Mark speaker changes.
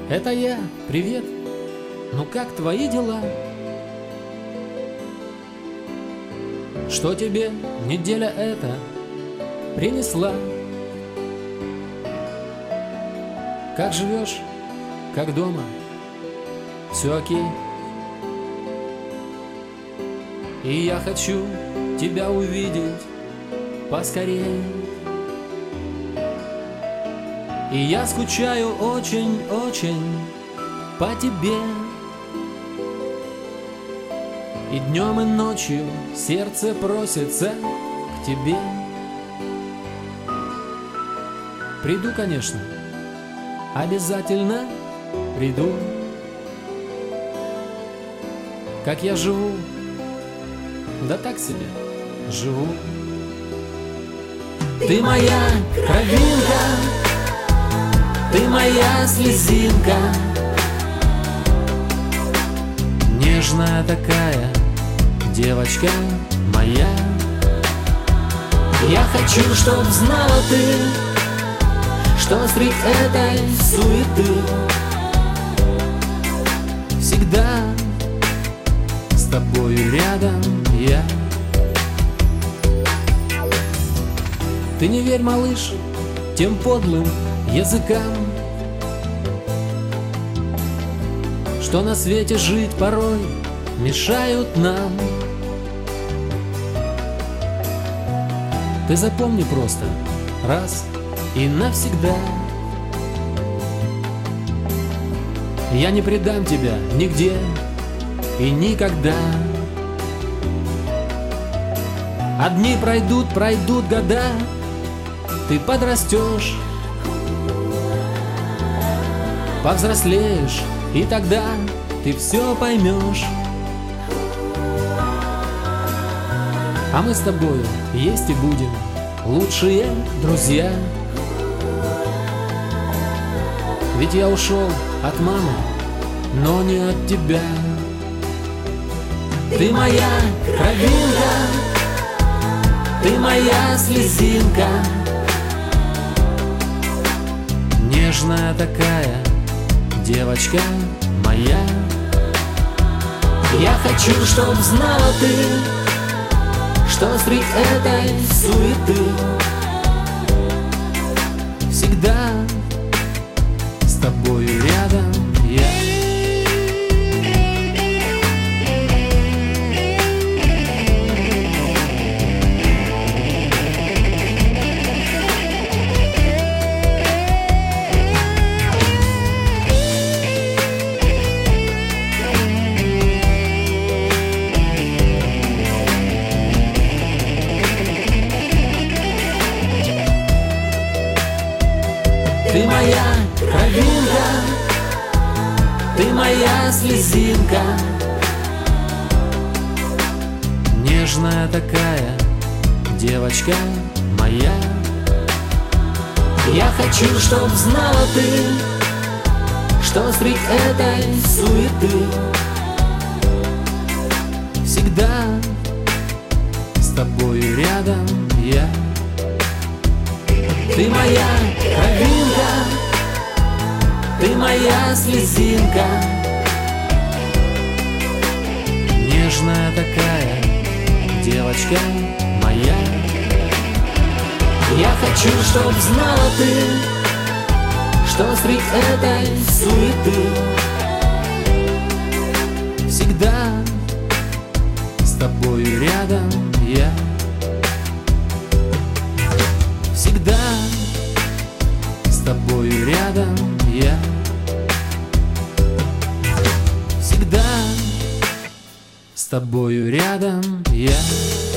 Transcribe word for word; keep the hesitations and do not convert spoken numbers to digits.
Speaker 1: Это я, привет. Ну как твои дела? Что тебе неделя эта принесла? Как живешь? Как дома? Все окей? И я хочу тебя увидеть поскорее. И я скучаю очень-очень по тебе. И днем, и ночью сердце просится к тебе. Приду, конечно, обязательно приду. Как я живу? Да так себе живу. Ты моя кровинка, ты моя слезинка, нежная такая девочка моя. Я хочу, чтоб знала ты, что средь этой суеты всегда с тобою рядом я. Ты не верь, малыш, тем подлым языкам, что на свете жить порой мешают нам. Ты запомни просто раз и навсегда: я не предам тебя нигде и никогда. А дни пройдут, пройдут года, ты подрастешь, повзрослеешь, и тогда ты все поймешь. А мы с тобою есть и будем лучшие друзья. Ведь я ушел от мамы, но не от тебя. Ты моя кровинка, ты моя слезинка, нежная такая девочка моя. Я хочу, чтоб знала ты, что средь этой суеты всегда с тобою рядом я. Ты моя кровинка, ты моя слезинка, нежная такая девочка моя. Я хочу, чтоб знала ты, что средь этой суеты всегда с тобою рядом я. Ты моя кровинка, ты моя слезинка, нежная такая девочка моя. Я хочу, чтоб знала ты, что средь этой суеты всегда с тобою рядом я. Всегда с тобою рядом я. Всегда с тобою рядом я.